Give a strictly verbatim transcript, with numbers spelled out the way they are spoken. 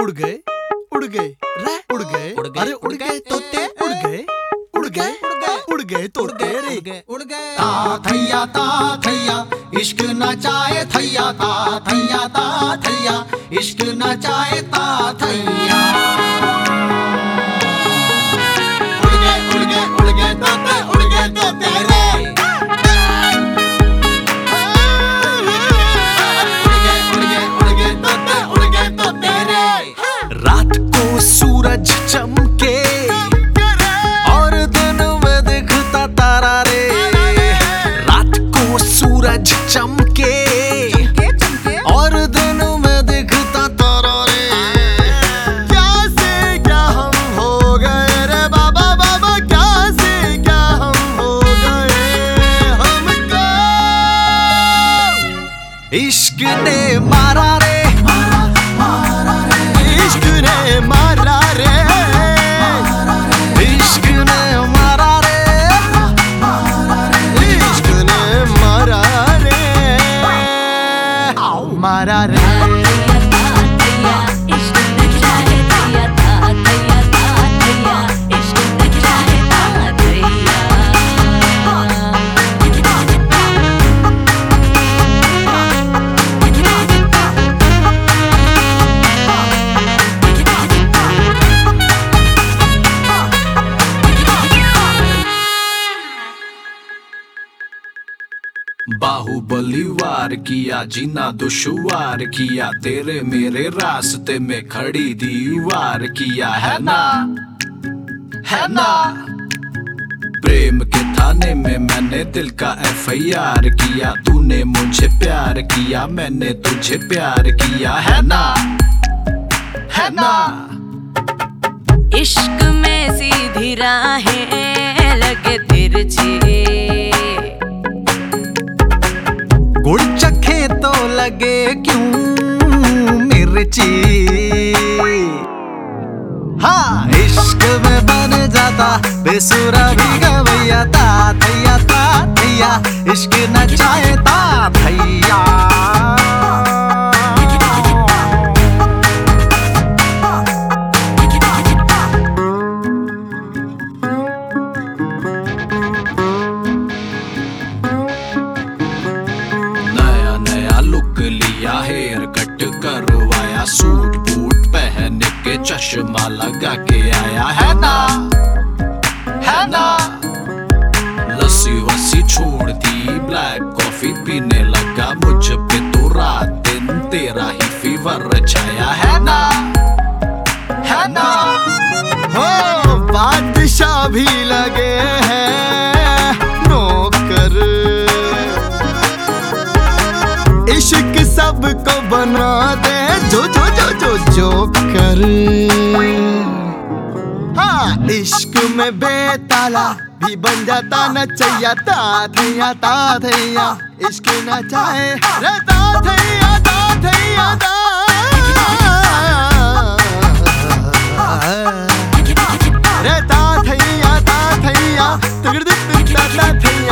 उड़ गए उड़ गए रे उड़ गए अरे उड़ गए तोते उड़ गए उड़ गए उड़ गए तोते रे उड़ गए ता थैया ता थैया इश्क नचाए थैया ता थैया ता थैया इश्क नचाए ता थैया उड़ गए उड़ गए उड़ गए तोते उड़ गए तोते रे उड़ गए उड़ गए उड़ गए तोते उड़ गए तोते रे। रात को सूरज चमके और दिन में दिखता तारा रे। रात को सूरज चमके और दिन में दिखता तारा रे। क्या से क्या हम हो गए रे बाबा बाबा क्या से क्या हम हो गए। हमको इश्क ने मारा रे इश्क ने मारा रे इश्क ने मारा रे इश्क ने मारा रे मारा रे। बाहुबली वार किया जीना दुश्वार किया तेरे मेरे रास्ते में खड़ी दीवार किया है ना है ना। प्रेम के थाने में मैंने दिल का एफ आई आर किया तूने मुझे प्यार किया मैंने तुझे प्यार किया है ना है ना। इश्क में सीधी राहें लगे तिरछी गुड़ चखे तो लगे क्यों मिर्ची। हाँ इश्क में बन जाता बेसुरा भी गवैया ता थैया ता थैया इश्क नचाए ता थैया। हेयर कट करवाया सूट बूट पहन के चश्मा लगा के आया है ना है ना। लस्सी वस्सी छोड़ दी ब्लैक कॉफी पीने लगा मुझ पे तो रात दिन तेरा ही फीवर छाया है ना है ना। हो बादशाह भी लगे हैं नौकर इश्क सबको बना दे जो जो जो जो जो कर। हाँ इश्क में बेताला भी बन जाता नचैया ता थैया ता थैया इश्क नचाए रे ता थैया ता थैया ता रे ता थैया ता थैया तगड़ दे ता थैया।